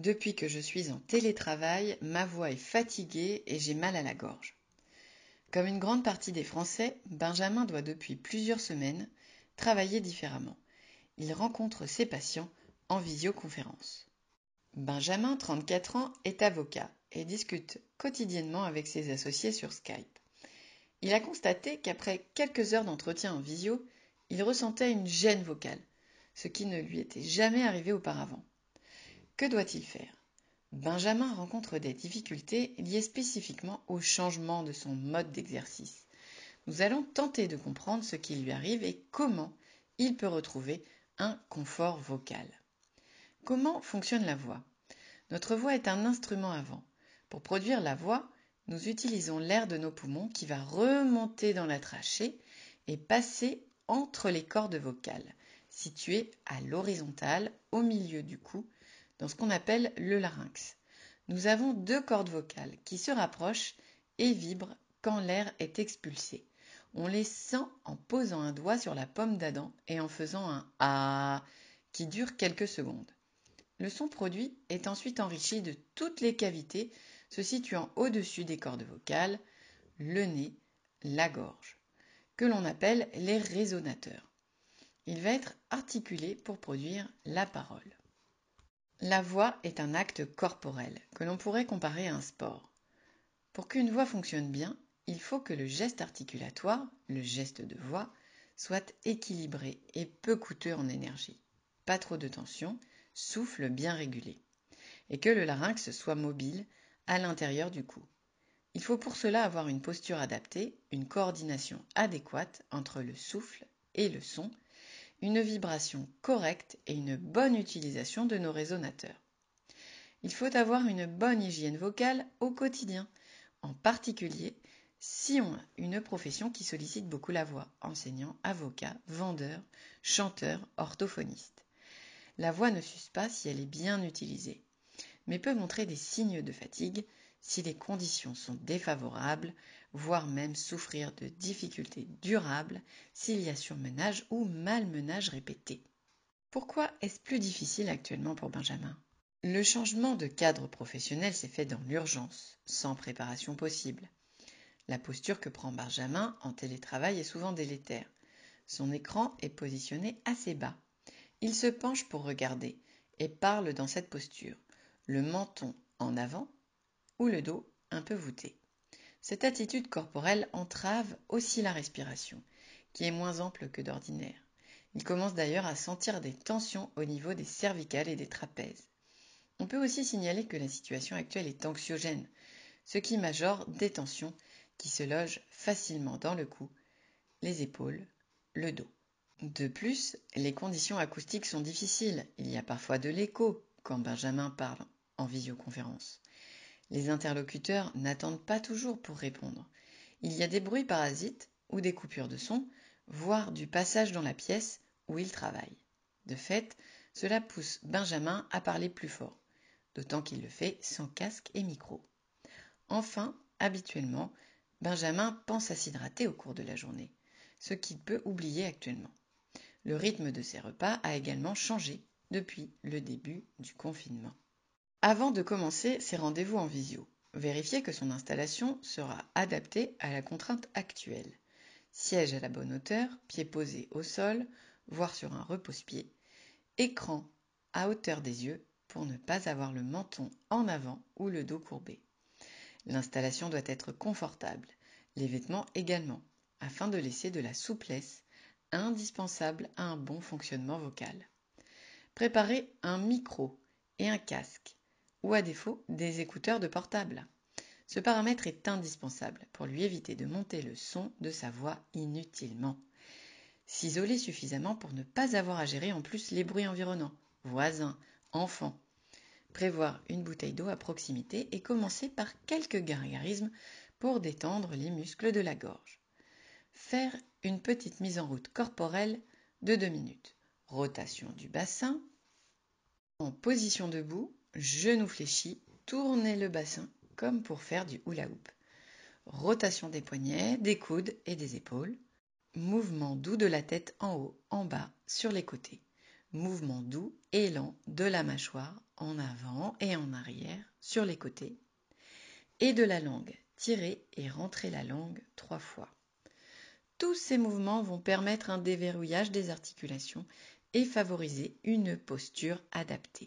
Depuis que je suis en télétravail, ma voix est fatiguée et j'ai mal à la gorge. Comme une grande partie des Français, Benjamin doit depuis plusieurs semaines travailler différemment. Il rencontre ses patients en visioconférence. Benjamin, 34 ans, est avocat et discute quotidiennement avec ses associés sur Skype. Il a constaté qu'après quelques heures d'entretien en visio, il ressentait une gêne vocale, ce qui ne lui était jamais arrivé auparavant. Que doit-il faire? Benjamin rencontre des difficultés liées spécifiquement au changement de son mode d'exercice. Nous allons tenter de comprendre ce qui lui arrive et comment il peut retrouver un confort vocal. Comment fonctionne la voix? Notre voix est un instrument à vent. Pour produire la voix, nous utilisons l'air de nos poumons qui va remonter dans la trachée et passer entre les cordes vocales, situées à l'horizontale, au milieu du cou, dans ce qu'on appelle le larynx. Nous avons deux cordes vocales qui se rapprochent et vibrent quand l'air est expulsé. On les sent en posant un doigt sur la pomme d'Adam et en faisant un « ah » qui dure quelques secondes. Le son produit est ensuite enrichi de toutes les cavités se situant au-dessus des cordes vocales, le nez, la gorge, que l'on appelle les résonateurs. Il va être articulé pour produire la parole. La voix est un acte corporel que l'on pourrait comparer à un sport. Pour qu'une voix fonctionne bien, il faut que le geste articulatoire, le geste de voix, soit équilibré et peu coûteux en énergie. Pas trop de tension, souffle bien régulé. Et que le larynx soit mobile à l'intérieur du cou. Il faut pour cela avoir une posture adaptée, une coordination adéquate entre le souffle et le son, une vibration correcte et une bonne utilisation de nos résonateurs. Il faut avoir une bonne hygiène vocale au quotidien, en particulier si on a une profession qui sollicite beaucoup la voix, enseignant, avocat, vendeur, chanteur, orthophoniste. La voix ne s'use pas si elle est bien utilisée, mais peut montrer des signes de fatigue si les conditions sont défavorables, voire même souffrir de difficultés durables s'il y a surmenage ou malmenage répété. Pourquoi est-ce plus difficile actuellement pour Benjamin? Le changement de cadre professionnel s'est fait dans l'urgence, sans préparation possible. La posture que prend Benjamin en télétravail est souvent délétère. Son écran est positionné assez bas. Il se penche pour regarder et parle dans cette posture, le menton en avant ou le dos un peu voûté. Cette attitude corporelle entrave aussi la respiration, qui est moins ample que d'ordinaire. Il commence d'ailleurs à sentir des tensions au niveau des cervicales et des trapèzes. On peut aussi signaler que la situation actuelle est anxiogène, ce qui majore des tensions qui se logent facilement dans le cou, les épaules, le dos. De plus, les conditions acoustiques sont difficiles. Il y a parfois de l'écho quand Benjamin parle en visioconférence. Les interlocuteurs n'attendent pas toujours pour répondre. Il y a des bruits parasites ou des coupures de son, voire du passage dans la pièce où il travaille. De fait, cela pousse Benjamin à parler plus fort, d'autant qu'il le fait sans casque et micro. Enfin, habituellement, Benjamin pense à s'hydrater au cours de la journée, ce qu'il peut oublier actuellement. Le rythme de ses repas a également changé depuis le début du confinement. Avant de commencer ses rendez-vous en visio, vérifiez que son installation sera adaptée à la contrainte actuelle. Siège à la bonne hauteur, pieds posés au sol, voire sur un repose-pied. Écran à hauteur des yeux pour ne pas avoir le menton en avant ou le dos courbé. L'installation doit être confortable, les vêtements également, afin de laisser de la souplesse indispensable à un bon fonctionnement vocal. Préparez un micro et un casque, ou à défaut des écouteurs de portable. Ce paramètre est indispensable pour lui éviter de monter le son de sa voix inutilement. S'isoler suffisamment pour ne pas avoir à gérer en plus les bruits environnants, voisins, enfants. Prévoir une bouteille d'eau à proximité et commencer par quelques gargarismes pour détendre les muscles de la gorge. Faire une petite mise en route corporelle de 2 minutes. Rotation du bassin. En position debout, genoux fléchis, tournez le bassin comme pour faire du hula hoop. Rotation des poignets, des coudes et des épaules. Mouvement doux de la tête en haut, en bas, sur les côtés. mouvement doux et lent de la mâchoire en avant et en arrière sur les côtés, et de la langue, tirer et rentrer la langue 3 fois. Tous ces mouvements vont permettre un déverrouillage des articulations et favoriser une posture adaptée.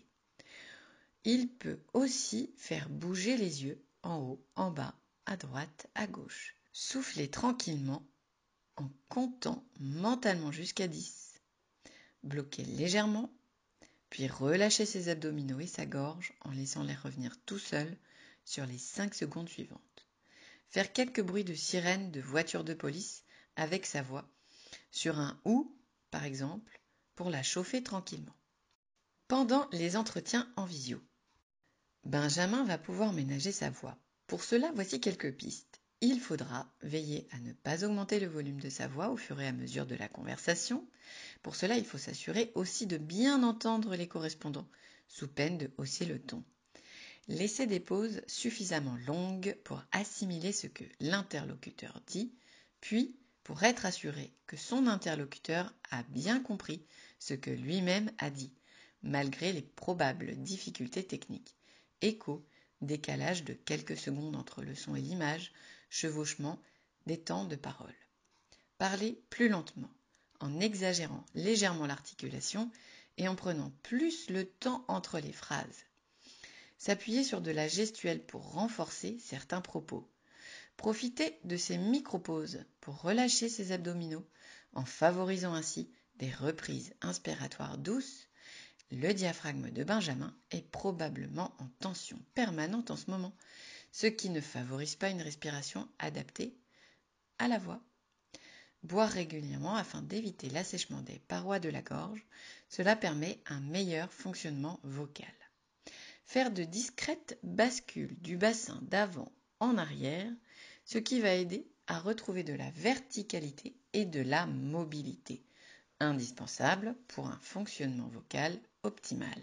Il peut aussi faire bouger les yeux en haut, en bas, à droite, à gauche. Soufflez tranquillement en comptant mentalement jusqu'à 10. Bloquez légèrement, puis relâchez ses abdominaux et sa gorge en laissant l'air revenir tout seul sur les 5 secondes suivantes. Faire quelques bruits de sirène de voiture de police avec sa voix, sur un ou, par exemple, pour la chauffer tranquillement. Pendant les entretiens en visio, Benjamin va pouvoir ménager sa voix. Pour cela, voici quelques pistes. Il faudra veiller à ne pas augmenter le volume de sa voix au fur et à mesure de la conversation. Pour cela, il faut s'assurer aussi de bien entendre les correspondants, sous peine de hausser le ton. Laissez des pauses suffisamment longues pour assimiler ce que l'interlocuteur dit, puis pour être assuré que son interlocuteur a bien compris ce que lui-même a dit, malgré les probables difficultés techniques. Écho, décalage de quelques secondes entre le son et l'image, chevauchement des temps de parole. Parlez plus lentement, en exagérant légèrement l'articulation et en prenant plus le temps entre les phrases. S'appuyer sur de la gestuelle pour renforcer certains propos. Profitez de ces micro-pauses pour relâcher ses abdominaux en favorisant ainsi des reprises inspiratoires douces. Le diaphragme de Benjamin est probablement en tension permanente en ce moment, ce qui ne favorise pas une respiration adaptée à la voix. Boire régulièrement afin d'éviter l'assèchement des parois de la gorge, cela permet un meilleur fonctionnement vocal. Faire de discrètes bascules du bassin d'avant en arrière, ce qui va aider à retrouver de la verticalité et de la mobilité, indispensable pour un fonctionnement vocal optimal.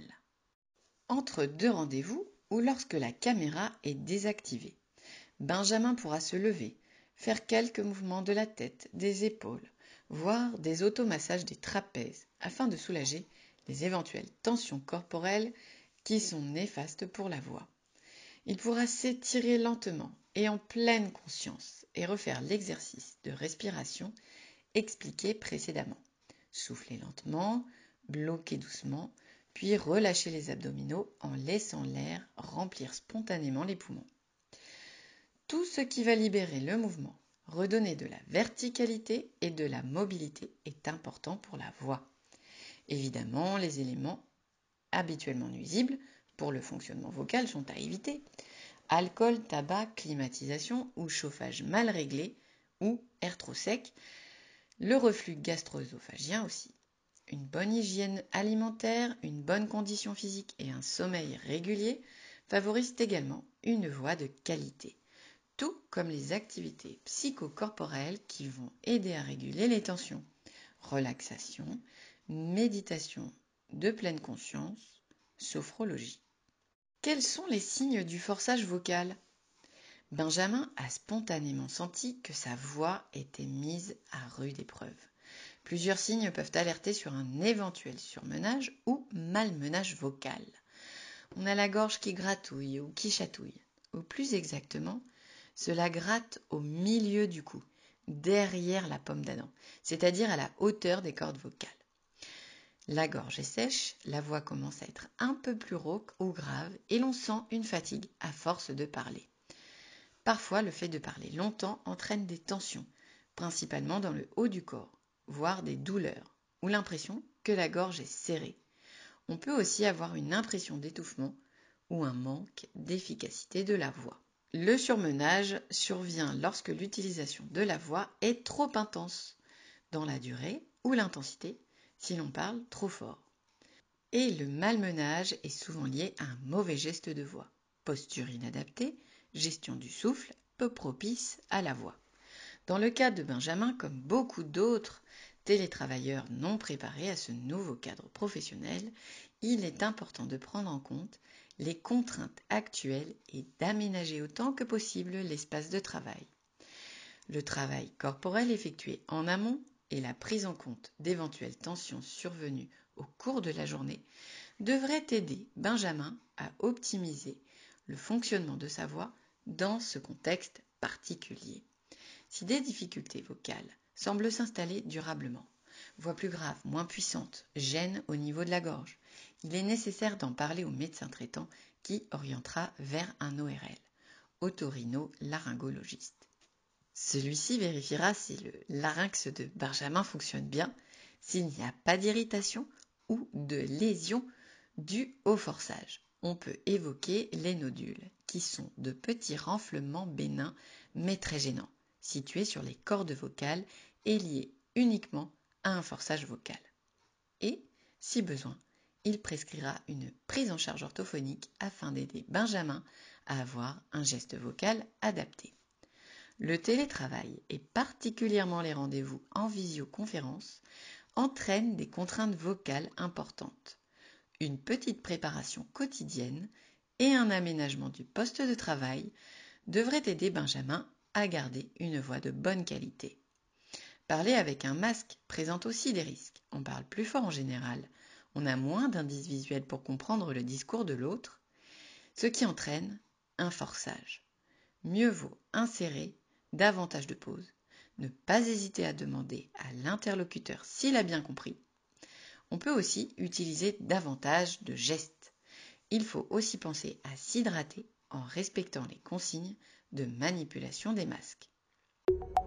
Entre deux rendez-vous ou lorsque la caméra est désactivée, Benjamin pourra se lever, faire quelques mouvements de la tête, des épaules, voire des automassages des trapèzes afin de soulager les éventuelles tensions corporelles qui sont néfastes pour la voix. Il pourra s'étirer lentement et en pleine conscience et refaire l'exercice de respiration expliqué précédemment. Souffler lentement, bloquer doucement, puis relâcher les abdominaux en laissant l'air remplir spontanément les poumons. Tout ce qui va libérer le mouvement, redonner de la verticalité et de la mobilité est important pour la voix. Évidemment, les éléments habituellement nuisibles pour le fonctionnement vocal sont à éviter. Alcool, tabac, climatisation ou chauffage mal réglé ou air trop sec, le reflux gastro-œsophagien aussi. Une bonne hygiène alimentaire, une bonne condition physique et un sommeil régulier favorisent également une voix de qualité, tout comme les activités psychocorporelles qui vont aider à réguler les tensions. Relaxation, méditation de pleine conscience, sophrologie. Quels sont les signes du forçage vocal ? Benjamin a spontanément senti que sa voix était mise à rude épreuve. Plusieurs signes peuvent alerter sur un éventuel surmenage ou malmenage vocal. On a la gorge qui gratouille ou qui chatouille, ou plus exactement, cela gratte au milieu du cou, derrière la pomme d'Adam, c'est-à-dire à la hauteur des cordes vocales. La gorge est sèche, la voix commence à être un peu plus rauque ou grave et l'on sent une fatigue à force de parler. Parfois, le fait de parler longtemps entraîne des tensions, principalement dans le haut du corps, voire des douleurs, ou l'impression que la gorge est serrée. On peut aussi avoir une impression d'étouffement ou un manque d'efficacité de la voix. Le surmenage survient lorsque l'utilisation de la voix est trop intense, dans la durée ou l'intensité, si l'on parle trop fort. Et le malmenage est souvent lié à un mauvais geste de voix, posture inadaptée, gestion du souffle, peu propice à la voix. Dans le cas de Benjamin, comme beaucoup d'autres télétravailleurs non préparés à ce nouveau cadre professionnel, il est important de prendre en compte les contraintes actuelles et d'aménager autant que possible l'espace de travail. Le travail corporel effectué en amont et la prise en compte d'éventuelles tensions survenues au cours de la journée devraient aider Benjamin à optimiser le fonctionnement de sa voix dans ce contexte particulier. Si des difficultés vocales semblent s'installer durablement, voix plus grave, moins puissante, gêne au niveau de la gorge, il est nécessaire d'en parler au médecin traitant qui orientera vers un ORL, otorino-laryngologiste. Celui-ci vérifiera si le larynx de Benjamin fonctionne bien, s'il n'y a pas d'irritation ou de lésion due au forçage. On peut évoquer les nodules, qui sont de petits renflements bénins mais très gênants, situés sur les cordes vocales et liés uniquement à un forçage vocal. Et, si besoin, il prescrira une prise en charge orthophonique afin d'aider Benjamin à avoir un geste vocal adapté. Le télétravail et particulièrement les rendez-vous en visioconférence entraînent des contraintes vocales importantes. Une petite préparation quotidienne et un aménagement du poste de travail devraient aider Benjamin à garder une voix de bonne qualité. Parler avec un masque présente aussi des risques. On parle plus fort en général, on a moins d'indices visuels pour comprendre le discours de l'autre, ce qui entraîne un forçage. Mieux vaut insérer davantage de pauses, ne pas hésiter à demander à l'interlocuteur s'il a bien compris. On peut aussi utiliser davantage de gestes. Il faut aussi penser à s'hydrater en respectant les consignes de manipulation des masques.